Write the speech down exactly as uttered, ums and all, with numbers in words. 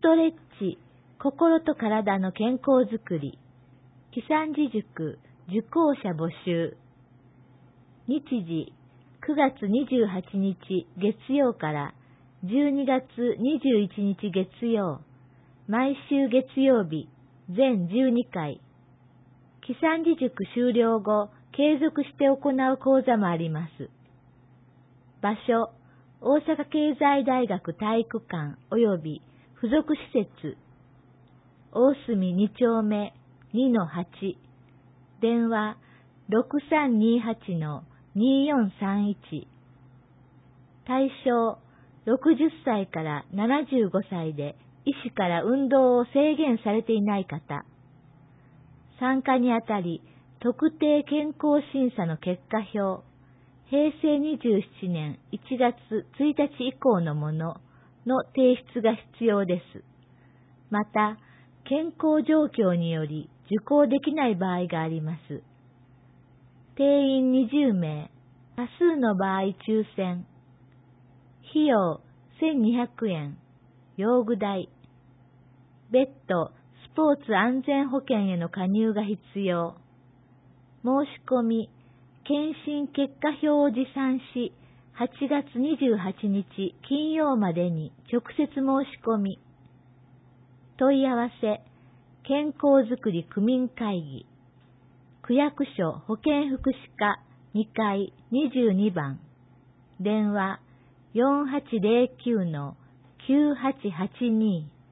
トレッチ、心と体の健康づくり。木山寺塾、受講者募集。日時、くがつにじゅうはちにち月曜からじゅうにがつにじゅういちにち月曜。毎週月曜日、全じゅうにかい。木山寺塾終了後、継続して行う講座もあります。場所、大阪経済大学体育館及び付属施設、大隅にちょうめ にのはち、電話 ろくさんにはちのによんさんいち。対象、ろくじゅっさいからななじゅうごさいで医師から運動を制限されていない方。参加にあたり、特定健康審査の結果表、へいせいにじゅうななねんいちがつついたち以降のものの提出が必要です。また、健康状況により受講できない場合があります。定員にじゅうめい、多数の場合抽選。費用せんにひゃくえん、用具代。別途、スポーツ安全保険への加入が必要。申し込み、検診結果表を持参し、はちがつにじゅうはちにち金曜までに直接申し込み。問い合わせ、健康づくり区民会議。区役所保健福祉課にかいにじゅうにばん。電話よんはちゼロきゅうのきゅうはちはちに。